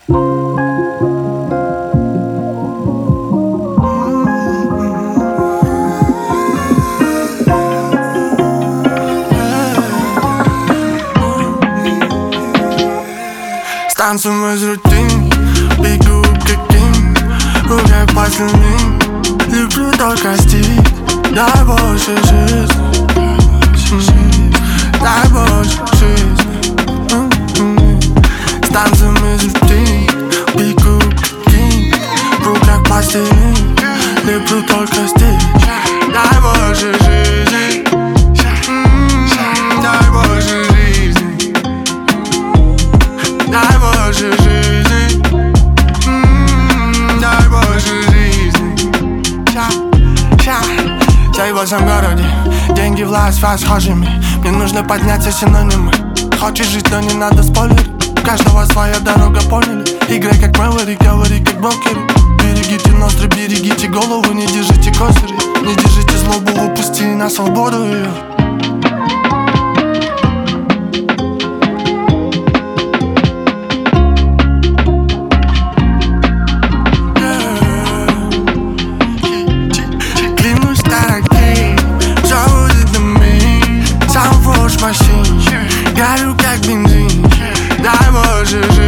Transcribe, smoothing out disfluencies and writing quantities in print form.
Станцуем из рутин, бегу как кин, в руках пластилин. Люблю только стиль, дай больше жизни, дай больше жизни. Станцуем из рутин, бегу как кин, в руках пластилин. Люблю только стиль, дай больше жизни, дай больше жизни, дай больше жизни, дай больше жизни. Я в вашем городе, деньги, власть, расхожими. Мне нужно подняться, синонимы. Хочешь жить, но не надо спойлерить. У каждого своя дорога, поняли? Играй как Мэвери, говори как брокеры. Берегите ноздри, берегите голову, не держите козыри. Не держите злобу, выпусти на свободу ее. Машин, горю как бензин, дай Боже.